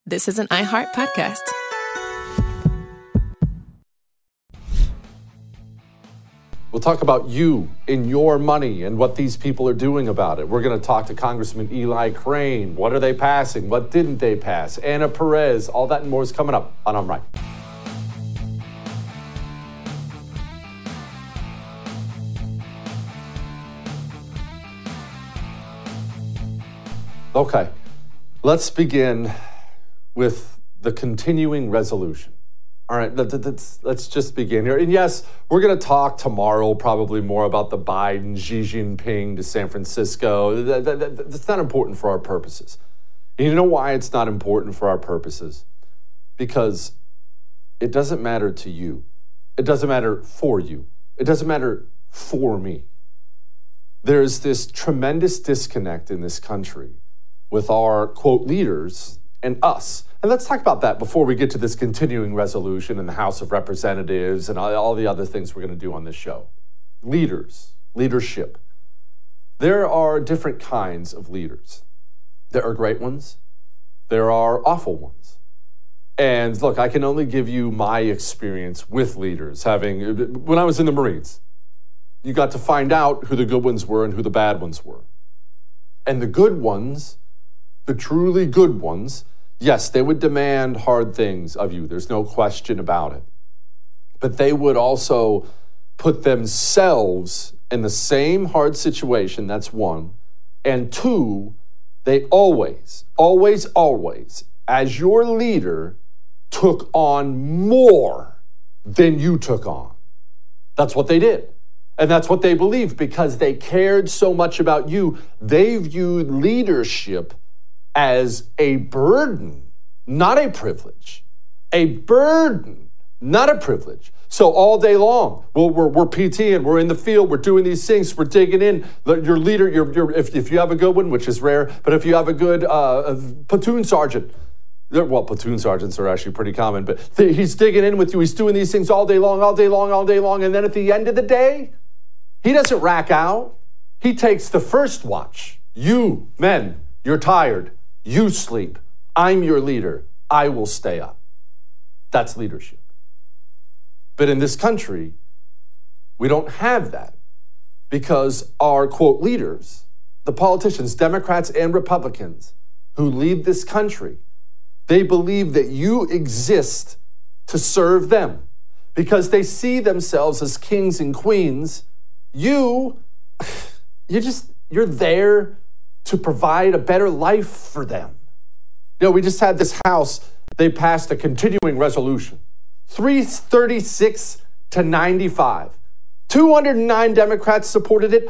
This is an iHeart podcast. We'll talk about you and your money and what these people are doing about it. We're going to talk to Congressman Eli Crane. What are they passing? What didn't they pass? Anna Perez. All that and more is coming up on I'm Right. Okay, let's begin with the continuing resolution. All right, let's just begin here. And yes, we're going to talk tomorrow probably more about the Biden, Xi Jinping to San Francisco. That's not important for our purposes. And you know why it's not important for our purposes? Because it doesn't matter to you. It doesn't matter for you. It doesn't matter for me. There's this tremendous disconnect in this country with our, quote, leaders and us. And let's talk about that before we get to this continuing resolution in the House of Representatives and all the other things we're going to do on this show. Leaders, leadership. There are different kinds of leaders. There are great ones. There are awful ones. And look, I can only give you my experience with leaders. When I was in the Marines, you got to find out who the good ones were and who the bad ones were. And the good ones, the truly good ones, yes, they would demand hard things of you. There's no question about it. But they would also put themselves in the same hard situation, that's one. And two, they always, as your leader, took on more than you took on. That's what they did. And that's what they believed because they cared so much about you. They viewed leadership as a burden, not a privilege. A burden, not a privilege. So all day long, we're PTing, we're in the field, we're doing these things, we're digging in. Your leader, if you have a good one, which is rare, but if you have a good platoon sergeant, well, platoon sergeants are actually pretty common, but he's digging in with you, he's doing these things all day long, and then at the end of the day, he doesn't rack out. He takes the first watch. You, men, you're tired. You sleep. I'm your leader. I will stay up. That's leadership. But in this country, we don't have that because our, quote, leaders, the politicians, Democrats and Republicans who lead this country, they believe that you exist to serve them because they see themselves as kings and queens. You're there to provide a better life for them. You know, we just had this House, they passed a continuing resolution, 336 to 95. 209 Democrats supported it,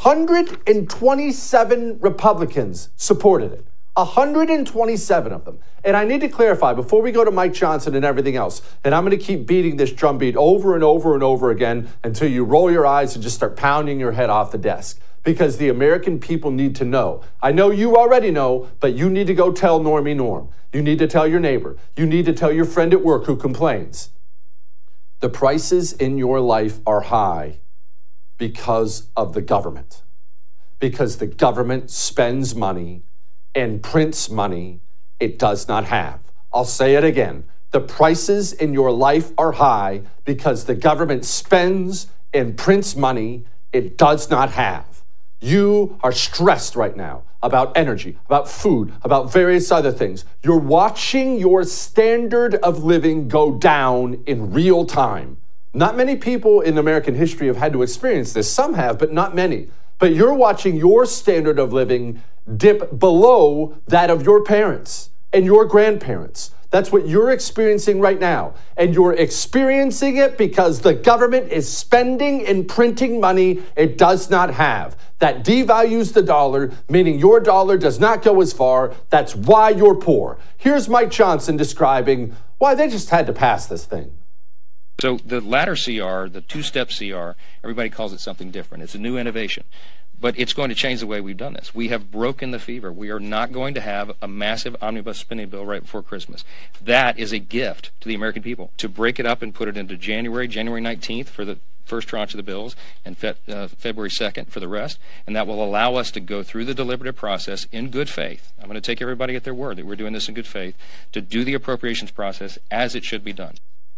127 Republicans supported it. 127 of them. And I need to clarify before we go to Mike Johnson and everything else, and I'm going to keep beating this drumbeat over and over and over again until you roll your eyes and just start pounding your head off the desk. Because the American people need to know. I know you already know, but you need to go tell Normie Norm. You need to tell your neighbor. You need to tell your friend at work who complains. The prices in your life are high because of the government. Because the government spends money and prints money it does not have. I'll say it again. The prices in your life are high because the government spends and prints money it does not have. You are stressed right now about energy, about food, about various other things. You're watching your standard of living go down in real time. Not many people in American history have had to experience this. Some have, but not many. But you're watching your standard of living dip below that of your parents and your grandparents. That's what you're experiencing right now. And you're experiencing it because the government is spending and printing money it does not have. That devalues the dollar, meaning your dollar does not go as far. That's why you're poor. Here's Mike Johnson describing why they just had to pass this thing. So the latter CR, the two-step CR, everybody calls it something different. It's a new innovation. But it's going to change the way we've done this. We have broken the fever. We are not going to have a massive omnibus spending bill right before Christmas. That is a gift to the American people. To break it up and put it into January 19th for the first tranche of the bills and February 2nd for the rest, and that will allow us to go through the deliberative process in good faith. I'm going to take everybody at their word that we're doing this in good faith, to do the appropriations process as it should be done.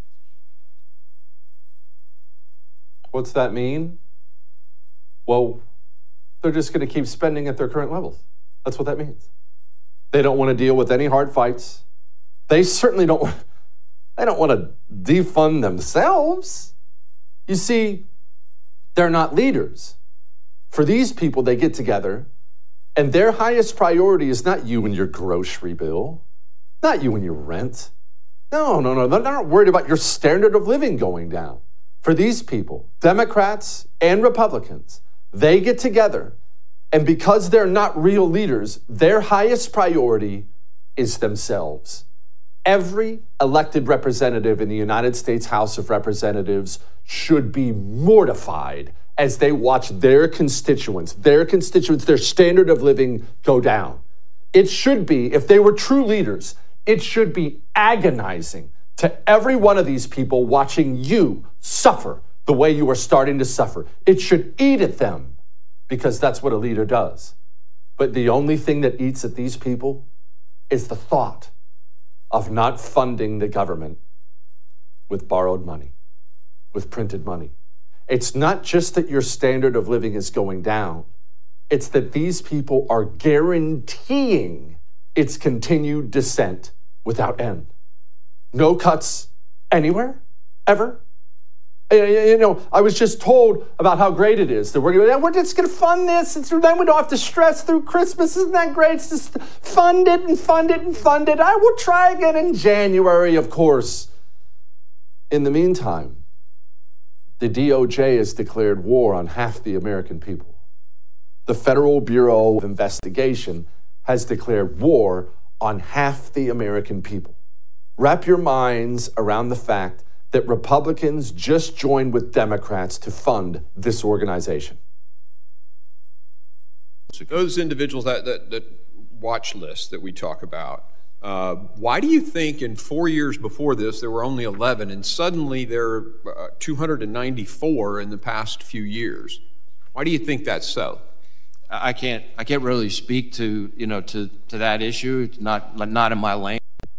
What's that mean? Well, they're just going to keep spending at their current levels. That's what that means. They don't want to deal with any hard fights. They certainly don't want to defund themselves. You see, they're not leaders. For these people, they get together, and their highest priority is not you and your grocery bill, not you and your rent. No. They're not worried about your standard of living going down. For these people, Democrats and Republicans, they get together, and because they're not real leaders, their highest priority is themselves. Every elected representative in the United States House of Representatives should be mortified as they watch their constituents, their standard of living go down. It should be, if they were true leaders, it should be agonizing to every one of these people watching you suffer the way you are starting to suffer. It should eat at them, because that's what a leader does. But the only thing that eats at these people is the thought of not funding the government with borrowed money, with printed money. It's not just that your standard of living is going down. It's that these people are guaranteeing its continued descent without end. No cuts anywhere, ever. You know, I was just told about how great it is that we're just going to fund this. Then we don't have to stress through Christmas. Isn't that great? It's just fund it and fund it and fund it. I will try again in January, of course. In the meantime, the DOJ has declared war on half the American people. The Federal Bureau of Investigation has declared war on half the American people. Wrap your minds around the fact that Republicans just joined with Democrats to fund this organization. So those individuals, that watch list that we talk about, why do you think in 4 years before this there were only 11 and suddenly there are 294 in the past few years? Why do you think that's so? I can't really speak to that issue. It's not in my lane.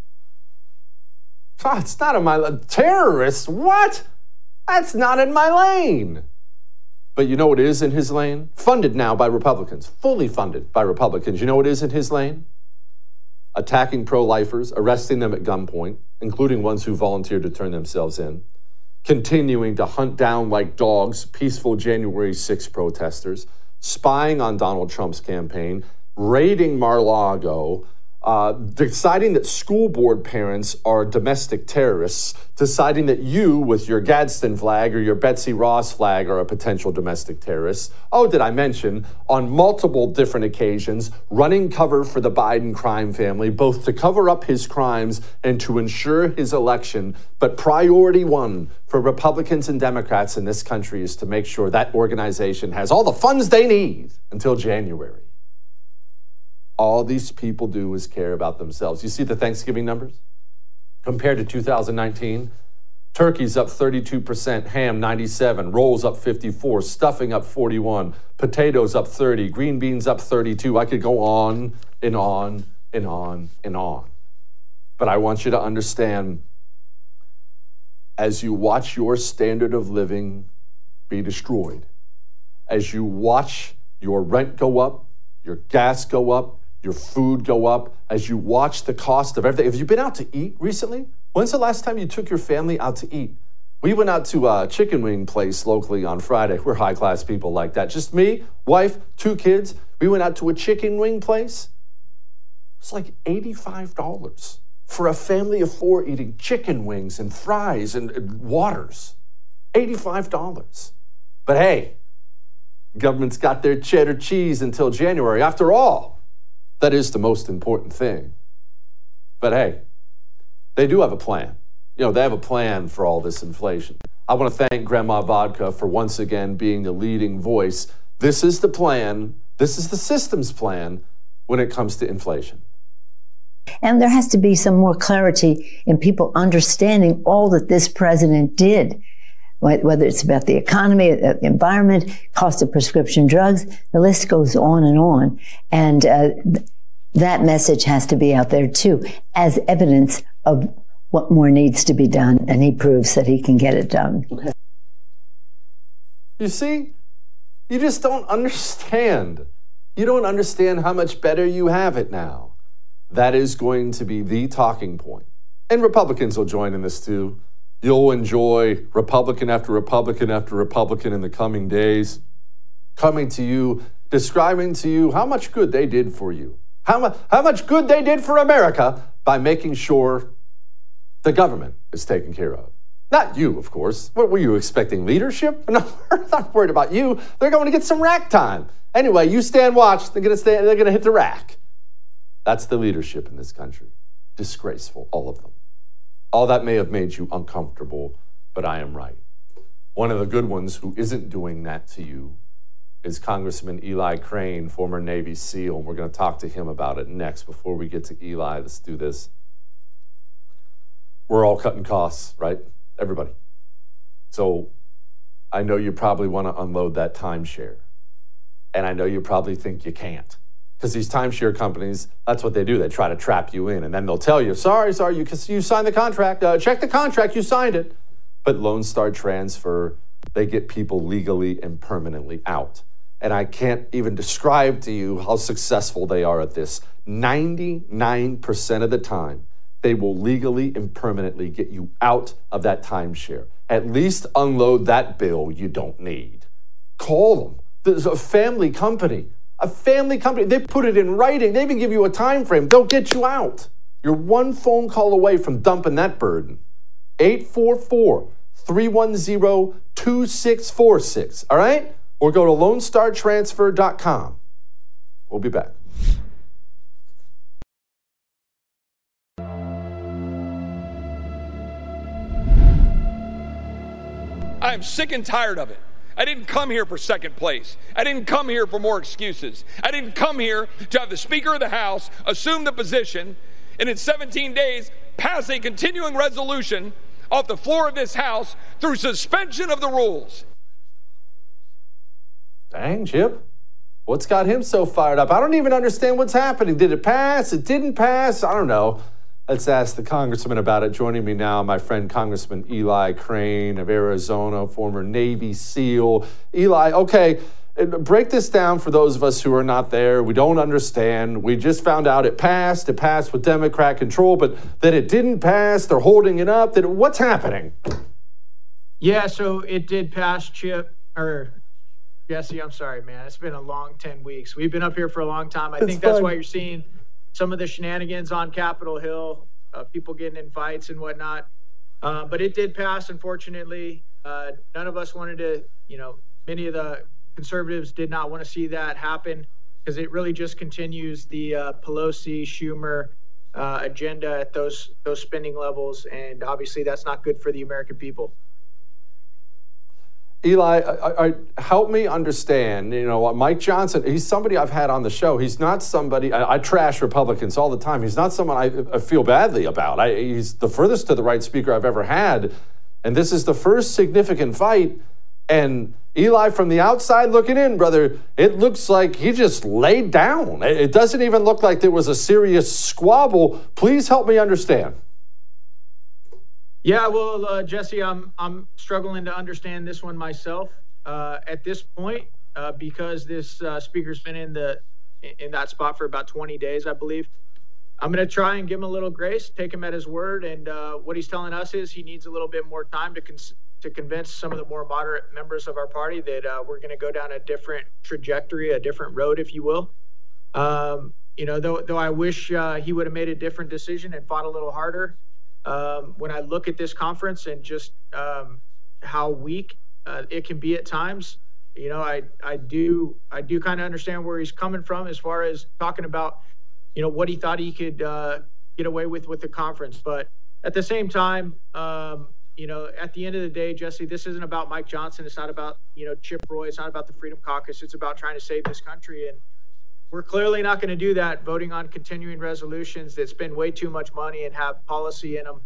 Oh, it's not in my lane. Terrorists? What? That's not in my lane. But you know what is in his lane? Funded now by Republicans, fully funded by Republicans. You know what is in his lane? Attacking pro-lifers, arresting them at gunpoint, including ones who volunteered to turn themselves in, continuing to hunt down like dogs peaceful January 6 protesters, spying on Donald Trump's campaign, raiding Mar-a-Lago, deciding that school board parents are domestic terrorists, deciding that you, with your Gadsden flag or your Betsy Ross flag, are a potential domestic terrorist. Oh, did I mention, on multiple different occasions, running cover for the Biden crime family, both to cover up his crimes and to ensure his election. But priority one for Republicans and Democrats in this country is to make sure that organization has all the funds they need until January. All these people do is care about themselves. You see the Thanksgiving numbers? Compared to 2019, turkey's up 32%, ham 97%, rolls up 54%, stuffing up 41%, potatoes up 30%, green beans up 32%. I could go on and on and on and on. But I want you to understand, as you watch your standard of living be destroyed, as you watch your rent go up, your gas go up, your food go up, as you watch the cost of everything. Have you been out to eat recently? When's the last time you took your family out to eat? We went out to a chicken wing place locally on Friday. We're high-class people like that. Just me, wife, 2 kids. We went out to a chicken wing place. It's like $85 for a family of 4 eating chicken wings and fries and waters. $85. But hey, government's got their cheddar cheese until January. After all, that is the most important thing. But hey, they do have a plan. You know, they have a plan for all this inflation. I want to thank Grandma Vodka for once again being the leading voice. This is the plan. This is the system's plan when it comes to inflation. And there has to be some more clarity in people understanding all that this president did. whether it's about the economy, the environment, cost of prescription drugs, the list goes on and on. And that message has to be out there too, as evidence of what more needs to be done. And he proves that he can get it done. Okay. You see, you just don't understand. You don't understand how much better you have it now. That is going to be the talking point. And Republicans will join in this too. You'll enjoy Republican after Republican after Republican in the coming days, coming to you, describing to you how much good they did for you, how much good they did for America by making sure the government is taken care of. Not you, of course. What were you expecting, leadership? No, we're not worried about you. They're going to get some rack time. Anyway, you stand watch. They're going to hit the rack. That's the leadership in this country. Disgraceful, all of them. All that may have made you uncomfortable, but I am right. One of the good ones who isn't doing that to you is Congressman Eli Crane, former Navy SEAL, and we're going to talk to him about it next. Before we get to Eli, let's do this. We're all cutting costs, right? Everybody. So I know you probably want to unload that timeshare, and I know you probably think you can't. Because these timeshare companies, that's what they do. They try to trap you in, and then they'll tell you, sorry, you signed the contract. Check the contract, you signed it. But Lone Star Transfer, they get people legally and permanently out. And I can't even describe to you how successful they are at this. 99% of the time, they will legally and permanently get you out of that timeshare. At least unload that bill you don't need. Call them. There's a family company. They put it in writing. They even give you a time frame. They'll get you out. You're one phone call away from dumping that burden. 844-310-2646. All right? Or go to LoneStarTransfer.com. We'll be back. I'm sick and tired of it. I didn't come here for second place. I didn't come here for more excuses. I didn't come here to have the Speaker of the House assume the position and in 17 days pass a continuing resolution off the floor of this House through suspension of the rules. Dang, Chip. What's got him so fired up? I don't even understand what's happening. Did it pass? It didn't pass? I don't know. Let's ask the congressman about it. Joining me now, my friend Congressman Eli Crane of Arizona, former Navy SEAL. Eli, okay, break this down for those of us who are not there. We don't understand. We just found out it passed. It passed with Democrat control, but then it didn't pass. They're holding it up. What's happening? Yeah, so it did pass, Chip, or Jesse, I'm sorry, man. It's been a long 10 weeks. We've been up here for a long time. I think that's why you're seeing some of the shenanigans on Capitol Hill, people getting in fights and whatnot. But it did pass, unfortunately. None of us wanted to, many of the conservatives did not want to see that happen because it really just continues the Pelosi, Schumer agenda at those spending levels. And obviously that's not good for the American people. Eli, help me understand, Mike Johnson, he's somebody I've had on the show. He's not somebody, I trash Republicans all the time. He's not someone I feel badly about. He's the furthest to the right speaker I've ever had. And this is the first significant fight. And Eli, from the outside looking in, brother, it looks like he just laid down. It doesn't even look like there was a serious squabble. Please help me understand. Yeah, well, Jesse, I'm struggling to understand this one myself at this point because this speaker's been in that spot for about 20 days, I believe. I'm going to try and give him a little grace, take him at his word, and what he's telling us is he needs a little bit more time to convince some of the more moderate members of our party that we're going to go down a different trajectory, a different road, if you will. Though I wish he would have made a different decision and fought a little harder. When I look at this conference and just how weak it can be at times, I do kind of understand where he's coming from as far as talking about, what he thought he could get away with the conference. But at the same time, at the end of the day, Jesse, this isn't about Mike Johnson. It's not about, Chip Roy. It's not about the Freedom Caucus. It's about trying to save this country. And we're clearly not going to do that voting on continuing resolutions that spend way too much money and have policy in them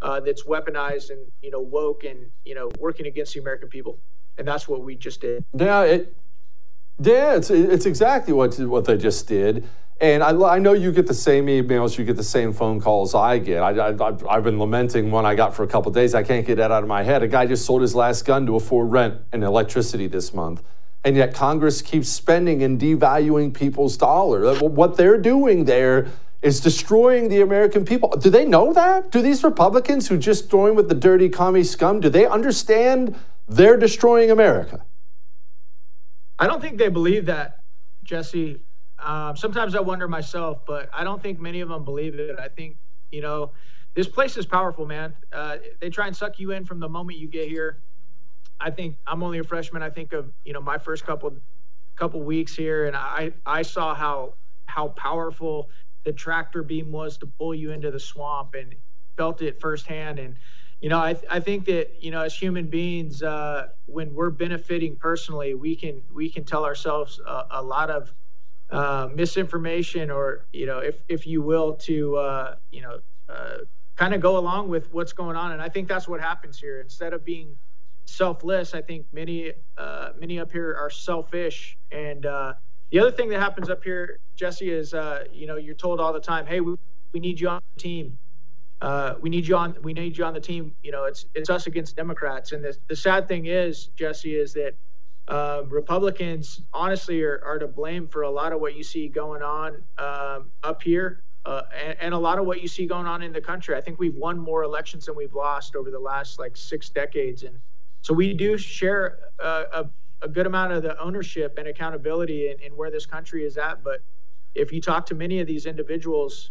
that's weaponized and, woke and, working against the American people. And that's what we just did. Yeah, it's exactly what they just did. And I know you get the same emails, you get the same phone calls I get. I've been lamenting one I got for a couple of days. I can't get that out of my head. A guy just sold his last gun to afford rent and electricity this month. And yet Congress keeps spending and devaluing people's dollar. What they're doing there is destroying the American people. Do they know that? Do these Republicans who just joined with the dirty commie scum, do they understand they're destroying America? I don't think they believe that, Jesse. Sometimes I wonder myself, but I don't think many of them believe it. I think, this place is powerful, man. They try and suck you in from the moment you get here. I think I'm only a freshman. I think of, my first couple weeks here, and I saw how powerful the tractor beam was to pull you into the swamp, and felt it firsthand. And, I think that, as human beings, when we're benefiting personally, we can tell ourselves a lot of misinformation, or, if you will, to, kind of go along with what's going on. And I think that's what happens here. Instead of being selfless, I think many up here are selfish. And the other thing that happens up here, Jesse, is, you're told all the time, hey, we need you on the team. We need you on the team. It's us against Democrats. And the sad thing is, Jesse, is that Republicans honestly are to blame for a lot of what you see going on up here, and a lot of what you see going on in the country. I think we've won more elections than we've lost over the last 6 decades. And so we do share a good amount of the ownership and accountability in where this country is at. But if you talk to many of these individuals,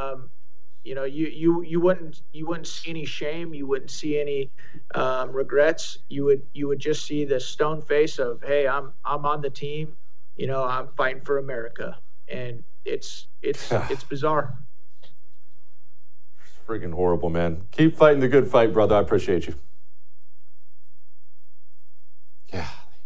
you wouldn't see any shame. You wouldn't see any regrets. You would just see the stone face of, hey, I'm on the team. I'm fighting for America, and it's bizarre. It's freaking horrible, man. Keep fighting the good fight, brother. I appreciate you. Yeah.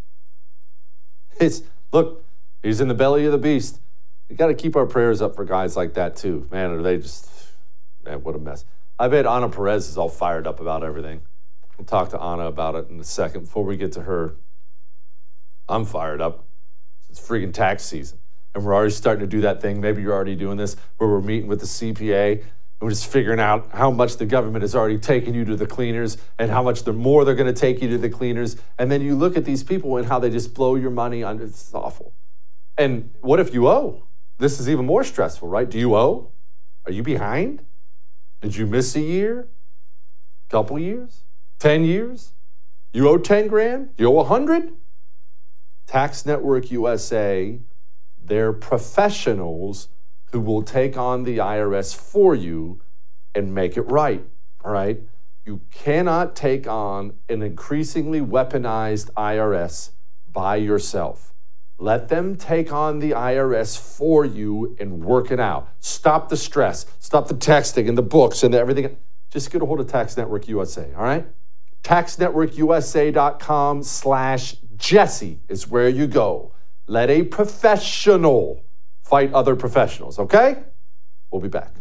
Look, he's in the belly of the beast. You got to keep our prayers up for guys like that too, man. Or they just. Man, what a mess. I bet Ana Perez is all fired up about everything. We'll talk to Ana about it in a second. Before we get to her, I'm fired up. It's freaking tax season. And we're already starting to do that thing, maybe you're already doing this, where we're meeting with the CPA, and we're just figuring out how much the government has already taken you to the cleaners and how much more they're going to take you to the cleaners. And then you look at these people and how they just blow your money on. It's awful. And what if you owe? This is even more stressful, right? Do you owe? Are you behind? Did you miss a year? Couple years? 10 years? You owe 10 grand? You owe 100? Tax Network USA, they're professionals who will take on the IRS for you and make it right, all right? You cannot take on an increasingly weaponized IRS by yourself. Let them take on the IRS for you and work it out. Stop the stress. Stop the texting and the books and everything. Just get a hold of Tax Network USA, all right? TaxNetworkUSA.com/Jesse is where you go. Let a professional fight other professionals, okay? We'll be back.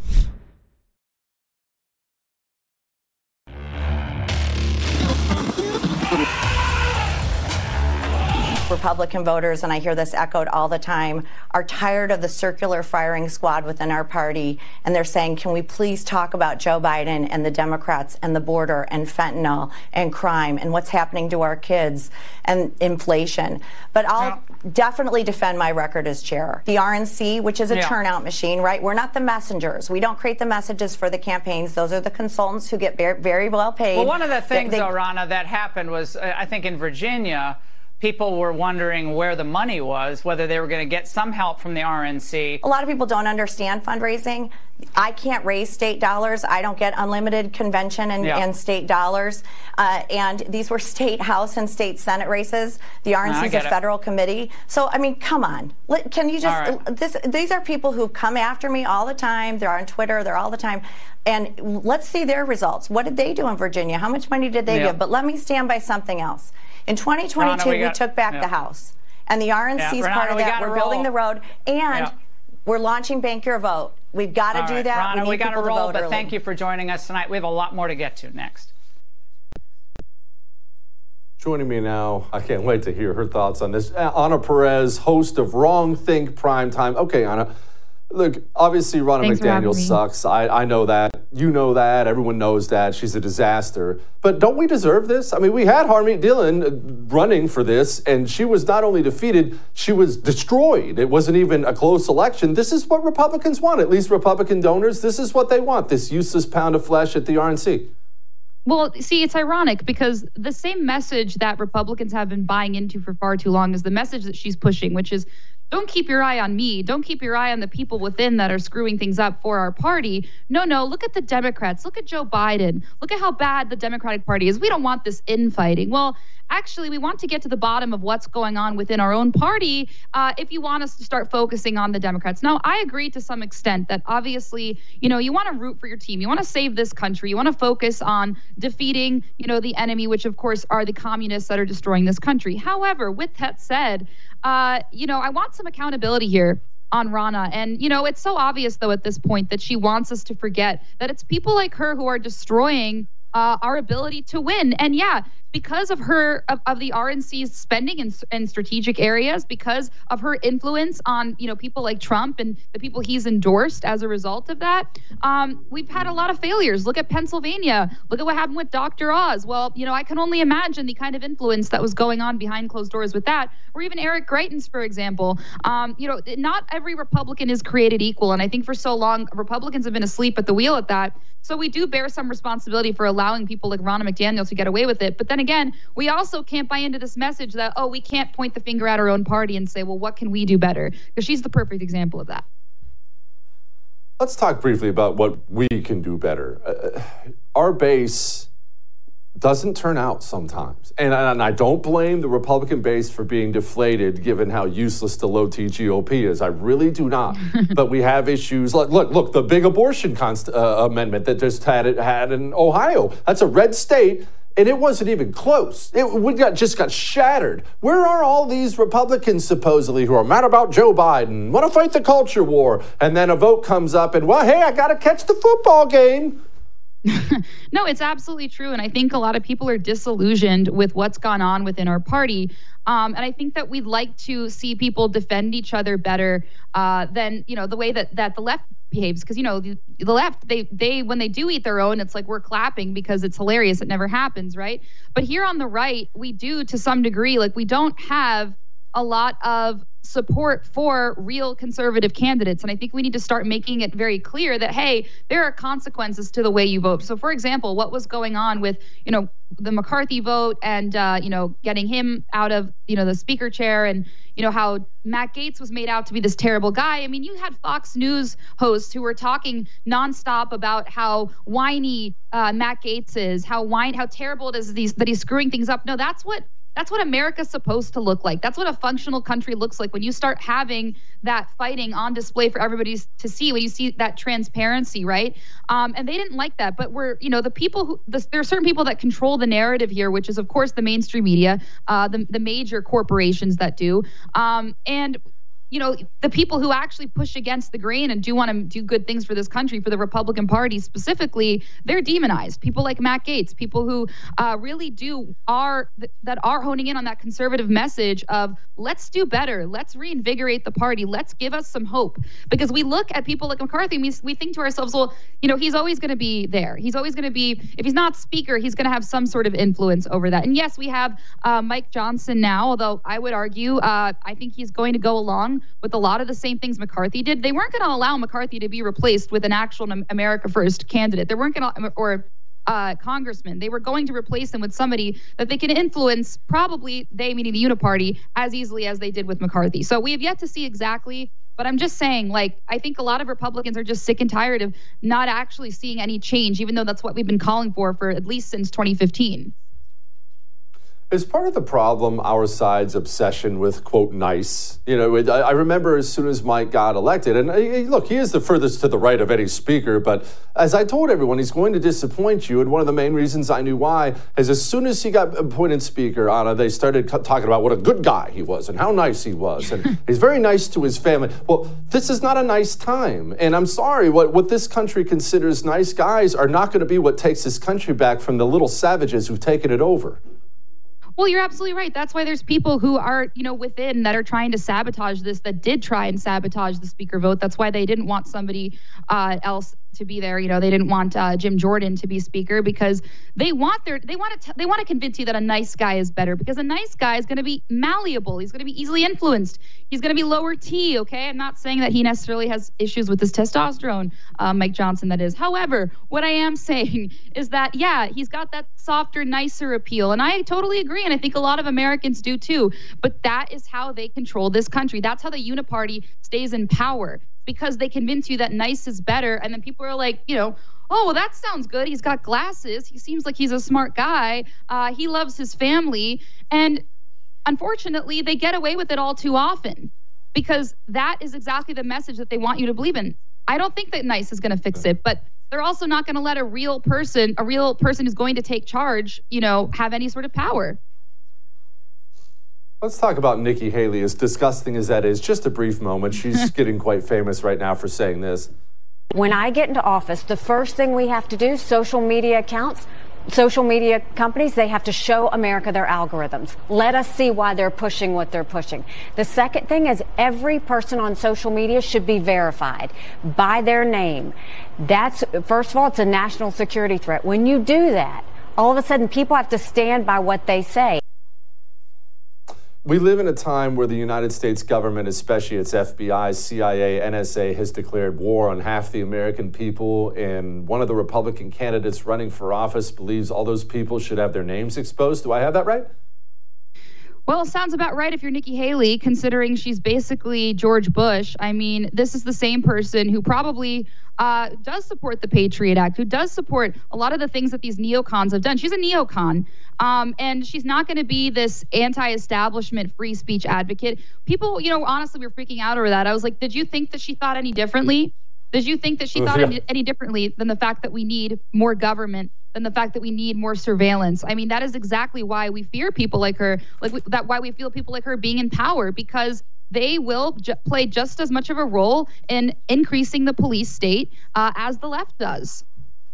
Republican voters, and I hear this echoed all the time, are tired of the circular firing squad within our party, and they're saying, can we please talk about Joe Biden and the Democrats and the border and fentanyl and crime and what's happening to our kids and inflation. But I'll definitely defend my record as chair. The RNC, which is a turnout machine, right? We're not the messengers. We don't create the messages for the campaigns. Those are the consultants who get very, very well paid. Well, one of the things, Rana, that happened was, I think in Virginia, people were wondering where the money was, whether they were going to get some help from the RNC. A lot of people don't understand fundraising. I can't raise state dollars. I don't get unlimited convention and state dollars. And these were state House and state Senate races. The RNC is a federal committee. So, I mean, come on. Can you just, these are people who've come after me all the time. They're on Twitter. They're all the time. And let's see their results. What did they do in Virginia? How much money did they give? But let me stand by something else. In 2022, we took back the House. And the RNC is part of that. We're building the road. And We're launching Bank Your Vote. We've got to do that. Ronna, we got to roll, but early. thank you for joining us tonight. We have a lot more to get to next. Joining me now, I can't wait to hear her thoughts on this. Anna Perez, host of Wrong Think Primetime. Okay, Anna, look, obviously Ronna McDaniel sucks. I know that. You know that. Everyone knows that. She's a disaster. But don't we deserve this? I mean, we had Harmeet Dillon running for this, and she was not only defeated, she was destroyed. It wasn't even a close election. This is what Republicans want, at least Republican donors. This is what they want, this useless pound of flesh at the RNC. Well, see, it's ironic because the same message that Republicans have been buying into for far too long is the message that she's pushing, which is don't keep your eye on me. Don't keep your eye on the people within that are screwing things up for our party. No, look at the Democrats. Look at Joe Biden. Look at how bad the Democratic Party is. We don't want this infighting. Well, actually, we want to get to the bottom of what's going on within our own party if you want us to start focusing on the Democrats. Now, I agree to some extent that obviously, you want to root for your team. You want to save this country. You want to focus on defeating, the enemy, which, of course, are the communists that are destroying this country. However, with that said, I want some accountability here on Ronna. And, it's so obvious, though, at this point that she wants us to forget that it's people like her who are destroying our ability to win. And yeah, because of her, of the RNC's spending in strategic areas, because of her influence on, people like Trump and the people he's endorsed as a result of that, we've had a lot of failures. Look at Pennsylvania. Look at what happened with Dr. Oz. Well, I can only imagine the kind of influence that was going on behind closed doors with that. Or even Eric Greitens, for example. Not every Republican is created equal. And I think for so long, Republicans have been asleep at the wheel at that. So we do bear some responsibility for allowing people like Ronna McDaniel to get away with it. But then again, we also can't buy into this message that, we can't point the finger at our own party and say, well, what can we do better? Because she's the perfect example of that. Let's talk briefly about what we can do better. Our base doesn't turn out sometimes. And I don't blame the Republican base for being deflated given how useless the low-T GOP is. I really do not. But we have issues like, look, the big abortion amendment that just had in Ohio. That's a red state, and it wasn't even close. It just got shattered. Where are all these Republicans supposedly who are mad about Joe Biden, want to fight the culture war, and then a vote comes up and, well, hey, I got to catch the football game. No, it's absolutely true. And I think a lot of people are disillusioned with what's gone on within our party. And I think that we'd like to see people defend each other better than, the way that the left behaves. Because, the left, they when they do eat their own, it's like we're clapping because it's hilarious. It never happens, right? But here on the right, we do to some degree, like we don't have a lot of support for real conservative candidates. And I think we need to start making it very clear that, hey, there are consequences to the way you vote. So, for example, what was going on with, the McCarthy vote and, getting him out of, the speaker chair and, how Matt Gaetz was made out to be this terrible guy. I mean, you had Fox News hosts who were talking nonstop about how whiny Matt Gaetz is, how terrible it is that he's screwing things up. No, that's what America's supposed to look like. That's what a functional country looks like when you start having that fighting on display for everybody to see, when you see that transparency, right? And they didn't like that. But the people there are certain people that control the narrative here, which is, of course, the mainstream media, the major corporations that do. And the people who actually push against the grain and do want to do good things for this country, for the Republican Party specifically, they're demonized. People like Matt Gaetz, people who really are honing in on that conservative message of let's do better, let's reinvigorate the party, let's give us some hope. Because we look at people like McCarthy and we think to ourselves, well, he's always going to be there. He's always going to be, if he's not speaker, he's going to have some sort of influence over that. And yes, we have Mike Johnson now, although I would argue, I think he's going to go along with a lot of the same things McCarthy did. They weren't going to allow McCarthy to be replaced with an actual America First candidate. They weren't going to, or congressman. They were going to replace him with somebody that they can influence, probably they, meaning the Uniparty, as easily as they did with McCarthy. So we have yet to see exactly, but I'm just saying, I think a lot of Republicans are just sick and tired of not actually seeing any change, even though that's what we've been calling for at least since 2015. Is part of the problem our side's obsession with, quote, nice? You know, I remember as soon as Mike got elected, and look, he is the furthest to the right of any speaker, but as I told everyone, he's going to disappoint you, and one of the main reasons I knew why is as soon as he got appointed speaker, Anna, they started talking about what a good guy he was and how nice he was, and he's very nice to his family. Well, this is not a nice time, and I'm sorry, what this country considers nice guys are not going to be what takes this country back from the little savages who've taken it over. Well, you're absolutely right. That's why there's people who are, within that are trying to sabotage this, that did try and sabotage the speaker vote. That's why they didn't want somebody else to be there. They didn't want Jim Jordan to be speaker because they want to convince you that a nice guy is better, because a nice guy is going to be malleable. He's going to be easily influenced. He's going to be lower T. Okay. I'm not saying that he necessarily has issues with his testosterone, Mike Johnson, that is. However, what I am saying is that, yeah, he's got that softer, nicer appeal. And I totally agree. And I think a lot of Americans do too. But that is how they control this country. That's how the uniparty stays in power, because they convince you that nice is better. And then people are like, oh, well, that sounds good. He's got glasses. He seems like he's a smart guy. He loves his family. And unfortunately, they get away with it all too often, because that is exactly the message that they want you to believe in. I don't think that nice is going to fix it, but they're also not going to let a real person who's going to take charge, have any sort of power. Let's talk about Nikki Haley, as disgusting as that is. Just a brief moment. She's getting quite famous right now for saying this. When I get into office, the first thing we have to do, social media accounts, social media companies, they have to show America their algorithms. Let us see why they're pushing what they're pushing. The second thing is every person on social media should be verified by their name. That's, first of all, it's a national security threat. When you do that, all of a sudden people have to stand by what they say. We live in a time where the United States government, especially its FBI, CIA, NSA, has declared war on half the American people, and one of the Republican candidates running for office believes all those people should have their names exposed. Do I have that right? Well, it sounds about right if you're Nikki Haley, considering she's basically George Bush. I mean, this is the same person who probably does support the Patriot Act, who does support a lot of the things that these neocons have done. She's a neocon, and she's not going to be this anti-establishment free speech advocate. People, honestly, we were freaking out over that. I was like, did you think that she thought any differently? Did you think that she thought any differently than the fact that we need more government, than the fact that we need more surveillance? I mean, that is exactly why we fear people like her, why we feel people like her being in power, because they will play just as much of a role in increasing the police state as the left does.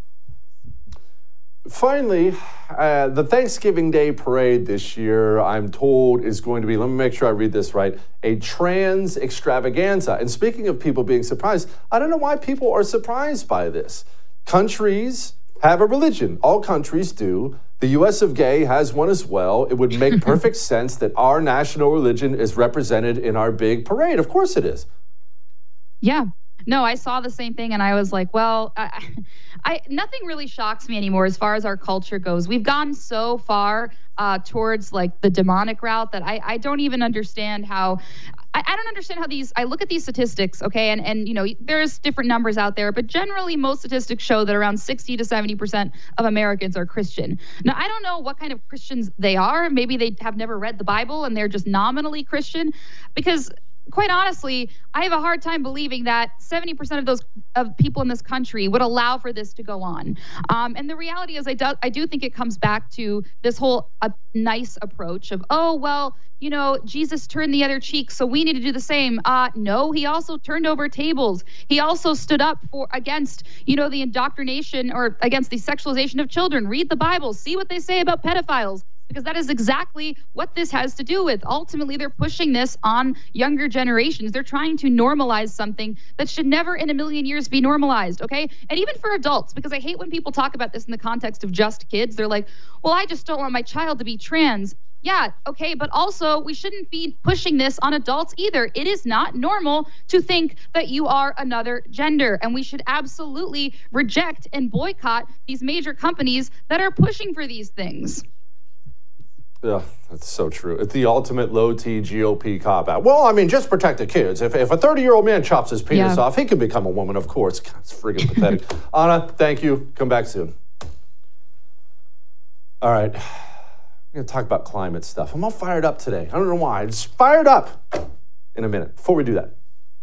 Finally, the Thanksgiving Day parade this year, I'm told, is going to be, let me make sure I read this right, a trans extravaganza. And speaking of people being surprised, I don't know why people are surprised by this. Countries have a religion. All countries do. The U.S. of Gay has one as well. It would make perfect sense that our national religion is represented in our big parade. Of course it is. Yeah. No, I saw the same thing, and I was like, well, nothing really shocks me anymore as far as our culture goes. We've gone so far towards like the demonic route that I don't even understand how. I don't understand how I look at these statistics, okay, and there's different numbers out there, but generally most statistics show that around 60 to 70% of Americans are Christian. Now, I don't know what kind of Christians they are. Maybe they have never read the Bible and they're just nominally Christian, because quite honestly, I have a hard time believing that 70% of people in this country would allow for this to go on. And the reality is, I do think it comes back to this whole nice approach of, oh, well, Jesus turned the other cheek, so we need to do the same. No, he also turned over tables. He also stood up against, the indoctrination or against the sexualization of children. Read the Bible, see what they say about pedophiles, because that is exactly what this has to do with. Ultimately, they're pushing this on younger generations. They're trying to normalize something that should never in a million years be normalized, okay? And even for adults, because I hate when people talk about this in the context of just kids. They're like, well, I just don't want my child to be trans. Yeah, okay, but also we shouldn't be pushing this on adults either. It is not normal to think that you are another gender, and we should absolutely reject and boycott these major companies that are pushing for these things. Yeah, that's so true. It's the ultimate low-T GOP cop-out. Well, I mean, just protect the kids. If a 30-year-old man chops his penis off, he can become a woman, of course. God, it's friggin' pathetic. Anna, thank you. Come back soon. All right. We're going to talk about climate stuff. I'm all fired up today. I don't know why. I'm just fired up in a minute. Before we do that,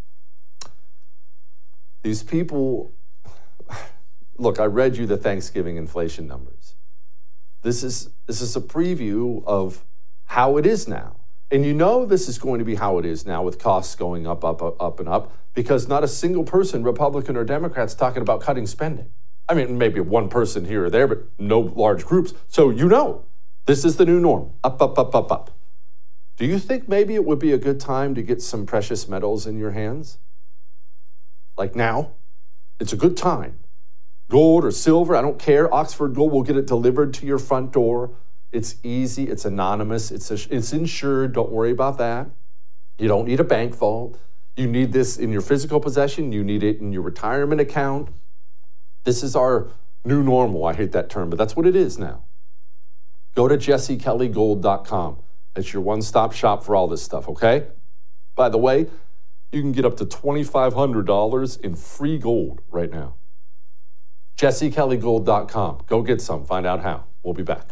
these people, look, I read you the Thanksgiving inflation numbers. This is a preview of how it is now. And you know this is going to be how it is now with costs going up, and up, because not a single person, Republican or Democrats, talking about cutting spending. I mean, maybe one person here or there, but no large groups. So you know, this is the new norm. Up, up, up, up, up. Do you think maybe it would be a good time to get some precious metals in your hands? Like now? It's a good time. Gold or silver, I don't care. Oxford Gold will get it delivered to your front door. It's easy. It's anonymous. It's insured. Don't worry about that. You don't need a bank vault. You need this in your physical possession. You need it in your retirement account. This is our new normal. I hate that term, but that's what it is now. Go to jessekellygold.com. That's your one-stop shop for all this stuff, okay? By the way, you can get up to $2,500 in free gold right now. jessekellygold.com. Go get some. Find out how. We'll be back.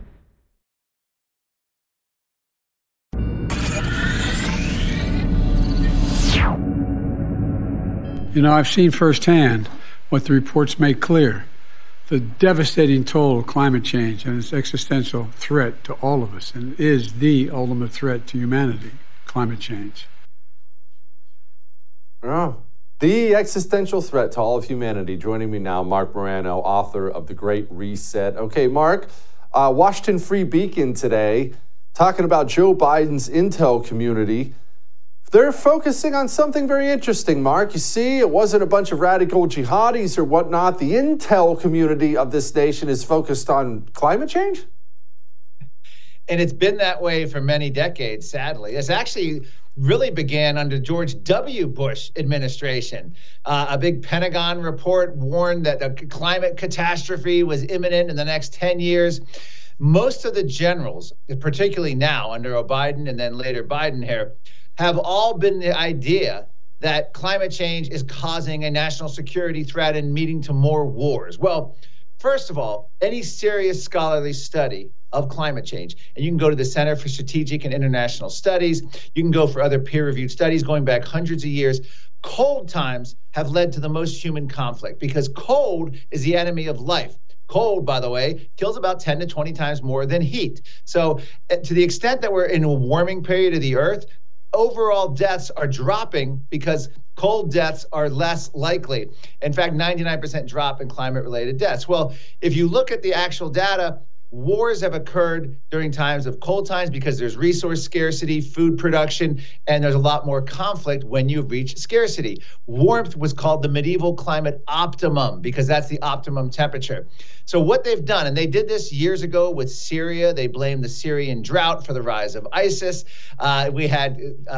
You know, I've seen firsthand what the reports make clear. The devastating toll of climate change and its existential threat to all of us, and is the ultimate threat to humanity, climate change. Oh, the existential threat to all of humanity. Joining me now, Marc Morano, author of The Great Reset. Okay, Marc, Washington Free Beacon today, talking about Joe Biden's intel community. They're focusing on something very interesting, Marc. You see, it wasn't a bunch of radical jihadis or whatnot. The intel community of this nation is focused on climate change? And it's been that way for many decades, sadly. It's actually really began under George W. Bush administration. A big Pentagon report warned that a climate catastrophe was imminent in the next 10 years. Most of the generals, particularly now under Biden and then later Biden here, have all been the idea that climate change is causing a national security threat and leading to more wars. Well, first of all, any serious scholarly study of climate change, and you can go to the Center for Strategic and International Studies, you can go for other peer-reviewed studies going back hundreds of years, cold times have led to the most human conflict because cold is the enemy of life. Cold, by the way, kills about 10 to 20 times more than heat. So to the extent that we're in a warming period of the Earth, overall deaths are dropping because cold deaths are less likely. In fact, 99% drop in climate-related deaths. Well, if you look at the actual data, wars have occurred during times of cold times because there's resource scarcity, food production, and there's a lot more conflict when you reach scarcity. Warmth was called the medieval climate optimum because that's the optimum temperature. So what they've done, and they did this years ago with Syria, they blamed the Syrian drought for the rise of ISIS. We had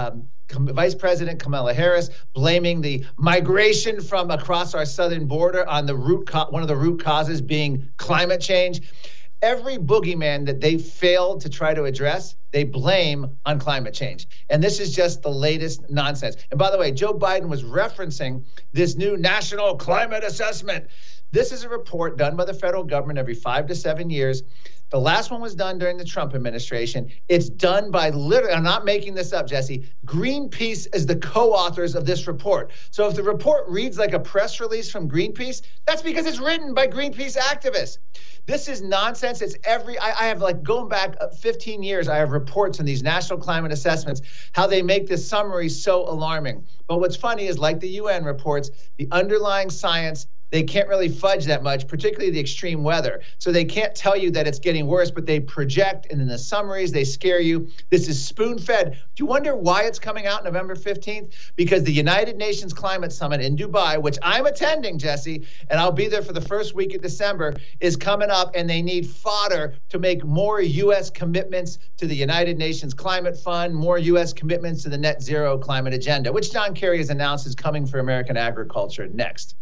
Vice President Kamala Harris blaming the migration from across our southern border on the one of the root causes being climate change. Every boogeyman that they failed to try to address, they blame on climate change. And this is just the latest nonsense. And by the way, Joe Biden was referencing this new national climate assessment. This is a report done by the federal government every 5 to 7 years. The last one was done during the Trump administration. It's done by literally, I'm not making this up, Jesse, Greenpeace is the co-authors of this report. So if the report reads like a press release from Greenpeace, that's because it's written by Greenpeace activists. This is nonsense. It's I have like going back 15 years, I have reports on these national climate assessments, how they make this summary so alarming. But what's funny is like the UN reports, the underlying science, they can't really fudge that much, particularly the extreme weather. So they can't tell you that it's getting worse, but they project, and in the summaries, they scare you. This is spoon-fed. Do you wonder why it's coming out November 15th? Because the United Nations Climate Summit in Dubai, which I'm attending, Jesse, and I'll be there for the first week of December, is coming up, and they need fodder to make more U.S. commitments to the United Nations Climate Fund, more U.S. commitments to the net zero climate agenda, which John Kerry has announced is coming for American agriculture next.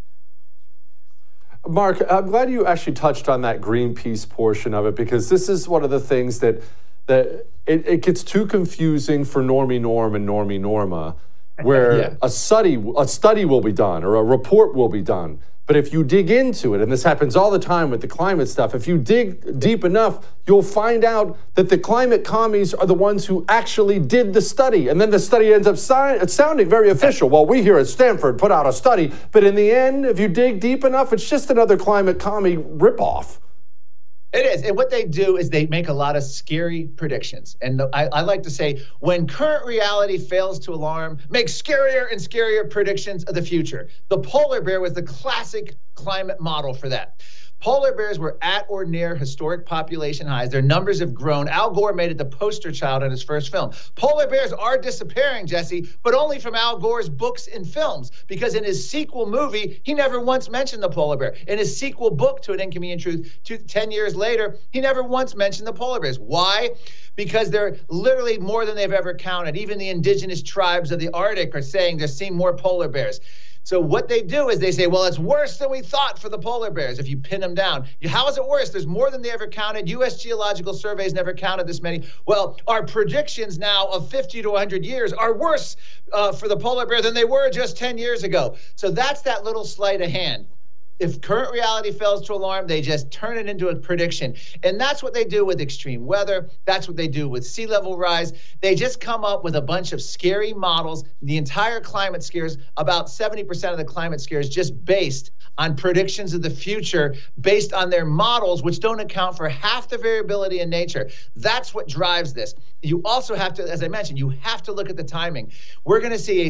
Marc, I'm glad you actually touched on that Greenpeace portion of it, because this is one of the things that it gets too confusing for Normie Norm and Normie Norma, where a study will be done or a report will be done, But if you dig into it, and this happens all the time with the climate stuff, if you dig deep enough, you'll find out that the climate commies are the ones who actually did the study. And then the study ends up sounding very official. Well, we here at Stanford put out a study. But in the end, if you dig deep enough, it's just another climate commie ripoff. It is. And what they do is they make a lot of scary predictions. And I like to say, when current reality fails to alarm, make scarier and scarier predictions of the future. The polar bear was the classic climate model for that. Polar bears were at or near historic population highs. Their numbers have grown. Al Gore made it the poster child in his first film. Polar bears are disappearing, Jesse, but only from Al Gore's books and films, because in his sequel movie, he never once mentioned the polar bear. In his sequel book, To an Inconvenient Truth, 10 years later, he never once mentioned the polar bears. Why? Because they're literally more than they've ever counted. Even the indigenous tribes of the Arctic are saying they're seeing more polar bears. So what they do is they say, well, it's worse than we thought for the polar bears if you pin them down. How is it worse? There's more than they ever counted. U.S. Geological Surveys never counted this many. Well, our predictions now of 50 to 100 years are worse for the polar bear than they were just 10 years ago. So that's that little sleight of hand. If current reality fails to alarm, they just turn it into a prediction. And that's what they do with extreme weather. That's what they do with sea level rise. They just come up with a bunch of scary models. The entire climate scares, about 70% of the climate scares, just based on predictions of the future, based on their models, which don't account for half the variability in nature. That's what drives this. You also have to, as I mentioned, you have to look at the timing. We're going to see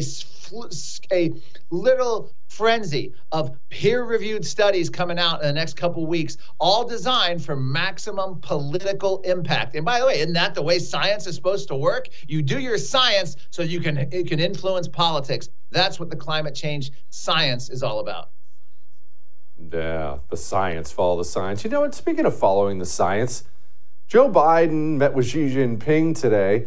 a little frenzy of peer-reviewed studies coming out in the next couple weeks, all designed for maximum political impact. And by the way, isn't that the way science is supposed to work? You do your science so it can influence politics. That's what the climate change science is all about. Yeah, the science, follow the science. You know what? Speaking of following the science, Joe Biden met with Xi Jinping today.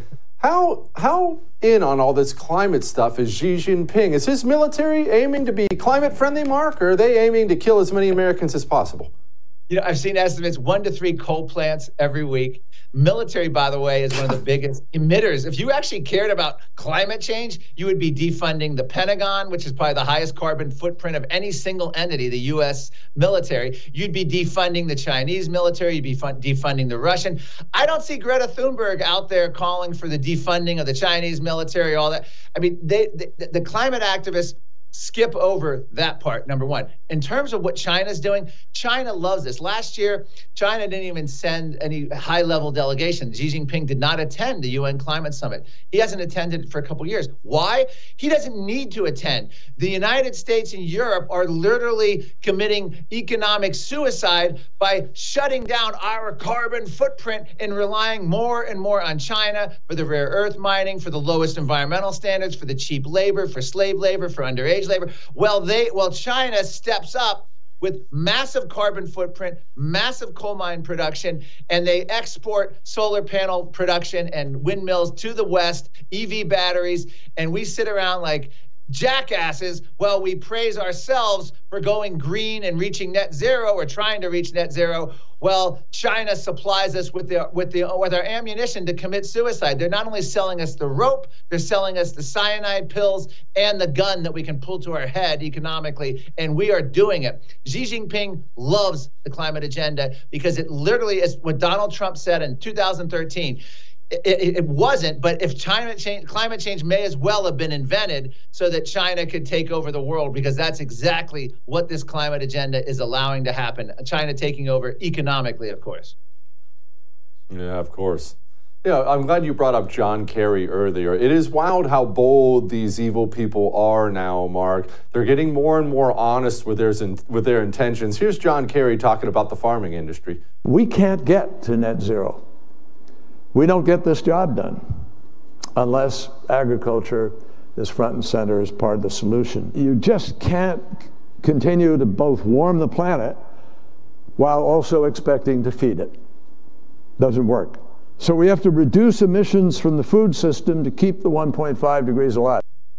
How in on all this climate stuff is Xi Jinping? Is his military aiming to be climate friendly, Mark, or are they aiming to kill as many Americans as possible? You know, I've seen estimates 1 to 3 coal plants every week. Military, by the way, is one of the biggest emitters. If you actually cared about climate change, you would be defunding the Pentagon, which is probably the highest carbon footprint of any single entity, the U.S. military. You'd be defunding the Chinese military. You'd be defunding the Russian. I don't see Greta Thunberg out there calling for the defunding of the Chinese military, all that. I mean, the climate activists skip over that part, number one. In terms of what China's doing, China loves this. Last year, China didn't even send any high-level delegation. Xi Jinping did not attend the UN Climate Summit. He hasn't attended for a couple years. Why? He doesn't need to attend. The United States and Europe are literally committing economic suicide by shutting down our carbon footprint and relying more and more on China for the rare earth mining, for the lowest environmental standards, for the cheap labor, for slave labor, for underage labor. Well, China steps up with massive carbon footprint, massive coal mine production, and they export solar panel production and windmills to the West, EV batteries, and we sit around like jackasses while we praise ourselves for going green and reaching net zero or trying to reach net zero. Well, China supplies us with our ammunition to commit suicide. They're not only selling us the rope, they're selling us the cyanide pills and the gun that we can pull to our head economically, and we are doing it. Xi Jinping loves the climate agenda because it literally is what Donald Trump said in 2013. It wasn't, but if climate change may as well have been invented so that China could take over the world, because that's exactly what this climate agenda is allowing to happen. China taking over economically, of course. Yeah, of course. Yeah, I'm glad you brought up John Kerry earlier. It is wild how bold these evil people are now, Mark. They're getting more and more honest with their intentions. Here's John Kerry talking about the farming industry. We can't get to net zero. We don't get this job done unless agriculture is front and center as part of the solution. You just can't continue to both warm the planet while also expecting to feed it. Doesn't work. So we have to reduce emissions from the food system to keep the 1.5 degrees alive.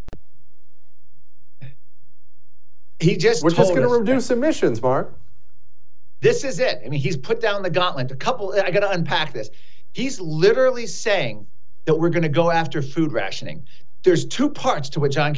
We're just going to reduce emissions, Mark. This is it. I mean, he's put down the gauntlet. I got to unpack this. He's literally saying that we're going to go after food rationing. there's three parts to what John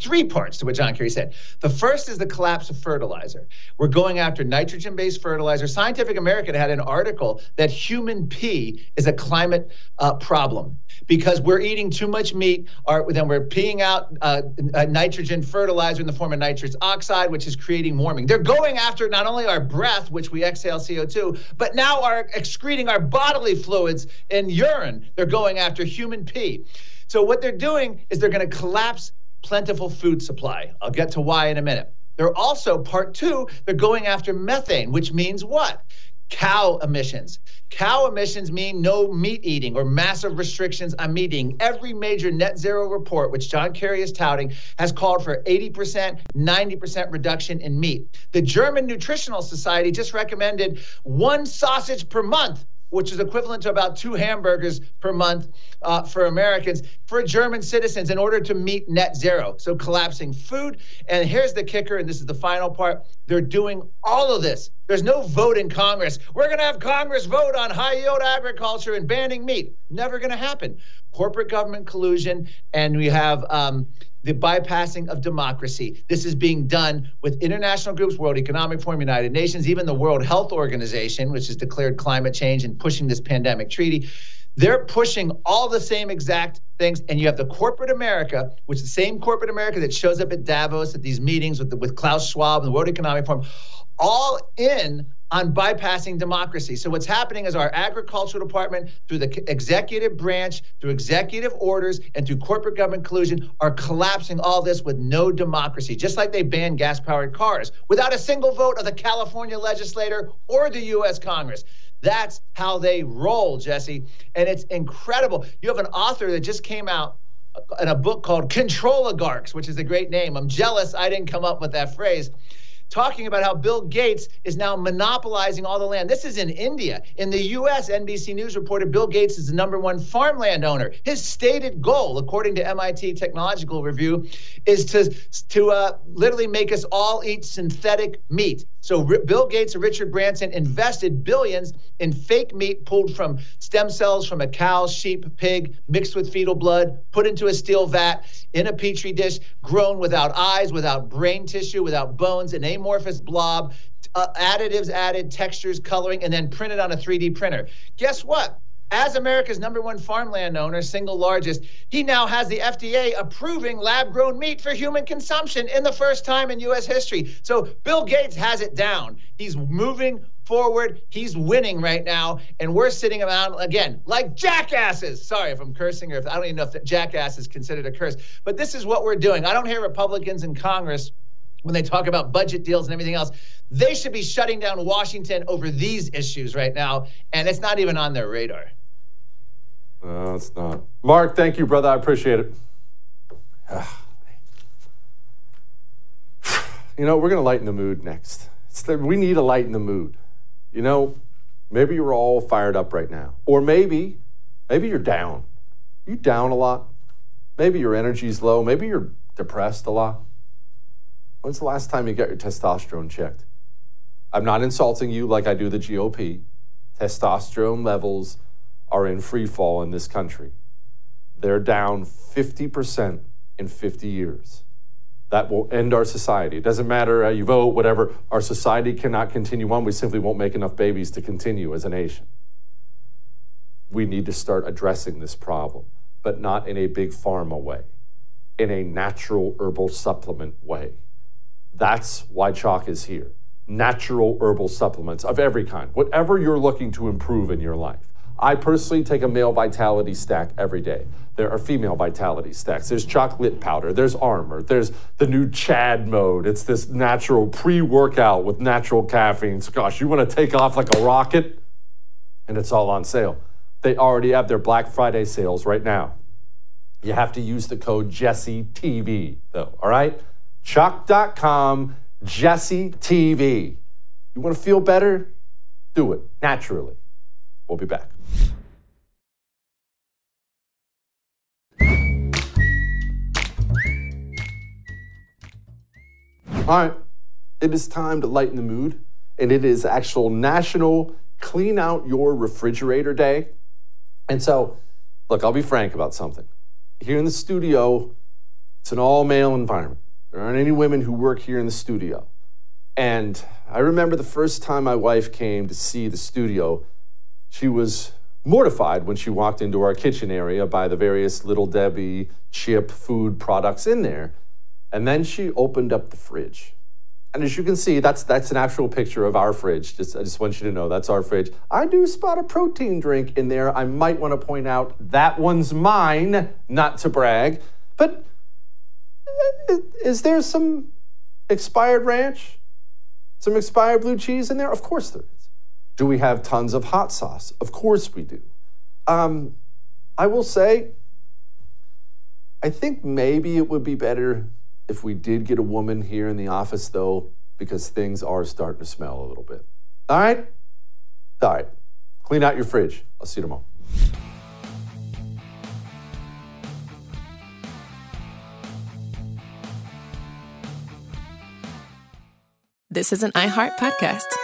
Kerry said. The first is the collapse of fertilizer. We're going after nitrogen-based fertilizer. Scientific American had an article that human pee is a climate problem because we're eating too much meat, then we're peeing out nitrogen fertilizer in the form of nitrous oxide, which is creating warming. They're going after not only our breath, which we exhale CO2, but now are excreting our bodily fluids in urine. They're going after human pee. So what they're doing is they're going to collapse plentiful food supply. I'll get to why in a minute. They're also, part two, they're going after methane, which means what? Cow emissions. Cow emissions mean no meat eating or massive restrictions on meat eating. Every major net zero report, which John Kerry is touting, has called for 80%, 90% reduction in meat. The German Nutritional Society just recommended 1 sausage per month, which is equivalent to about 2 hamburgers per month for Americans, for German citizens in order to meet net zero. So collapsing food. And here's the kicker, and this is the final part. They're doing all of this. There's no vote in Congress. We're going to have Congress vote on high-yield agriculture and banning meat. Never going to happen. Corporate government collusion, and we have the bypassing of democracy. This is being done with international groups, World Economic Forum, United Nations, even the World Health Organization, which has declared climate change and pushing this pandemic treaty. They're pushing all the same exact things. And you have the corporate America, which is the same corporate America that shows up at Davos at these meetings with Klaus Schwab and the World Economic Forum, all in on bypassing democracy. So what's happening is our agricultural department, through the executive branch, through executive orders, and through corporate government collusion, are collapsing all this with no democracy, just like they banned gas-powered cars without a single vote of the California legislator or the U.S. Congress. That's how they roll, Jesse. And it's incredible. You have an author that just came out in a book called Control-Oligarchs, which is a great name. I'm jealous I didn't come up with that phrase, talking about how Bill Gates is now monopolizing all the land. This is in India. In the U.S., NBC News reported Bill Gates is the #1 farmland owner. His stated goal, according to MIT Technological Review, is to literally make us all eat synthetic meat. So Bill Gates and Richard Branson invested billions in fake meat pulled from stem cells from a cow, sheep, pig, mixed with fetal blood, put into a steel vat, in a petri dish, grown without eyes, without brain tissue, without bones, an amorphous blob, additives added, textures, coloring, and then printed on a 3D printer. Guess what? As America's #1 farmland owner, single largest, he now has the FDA approving lab-grown meat for human consumption in the first time in U.S. history. So Bill Gates has it down. He's moving forward. He's winning right now. And we're sitting around, again, like jackasses. Sorry if I'm cursing, or if I don't even know if jackass is considered a curse. But this is what we're doing. I don't hear Republicans in Congress, when they talk about budget deals and everything else, they should be shutting down Washington over these issues right now. And it's not even on their radar. No, it's not. Mark, thank you, brother. I appreciate it. You know, we're going to lighten the mood next. We need to lighten the mood. You know, maybe you're all fired up right now. Or maybe you're down. You down a lot? Maybe your energy's low. Maybe you're depressed a lot. When's the last time you got your testosterone checked? I'm not insulting you like I do the GOP. Testosterone levels are in free fall in this country. They're down 50% in 50 years. That will end our society. It doesn't matter how you vote, whatever. Our society cannot continue on. We simply won't make enough babies to continue as a nation. We need to start addressing this problem, but not in a big pharma way, in a natural herbal supplement way. That's why Choq is here. Natural herbal supplements of every kind, whatever you're looking to improve in your life. I personally take a male vitality stack every day. There are female vitality stacks. There's chocolate powder. There's Armor. There's the new Chad mode. It's this natural pre-workout with natural caffeine. So gosh, you want to take off like a rocket? And it's all on sale. They already have their Black Friday sales right now. You have to use the code JesseTV, though, all right? Choq.com, JesseTV. You want to feel better? Do it naturally. We'll be back. All right, it is time to lighten the mood, and it is actual National Clean Out Your Refrigerator Day. And so, look, I'll be frank about something. Here in the studio, It's an all-male environment. There aren't any women who work here in the studio. And I remember the first time my wife came to see the studio, she was mortified when she walked into our kitchen area by the various Little Debbie chip food products in there. And then she opened up the fridge. And as you can see, that's an actual picture of our fridge. I just want you to know that's our fridge. I do spot a protein drink in there. I might want to point out that one's mine, not to brag. But is there some expired ranch? Some expired blue cheese in there? Of course there is. Do we have tons of hot sauce? Of course we do. I will say, I think maybe it would be better if we did get a woman here in the office, though, because things are starting to smell a little bit. All right? All right. Clean out your fridge. I'll see you tomorrow. This is an iHeart podcast.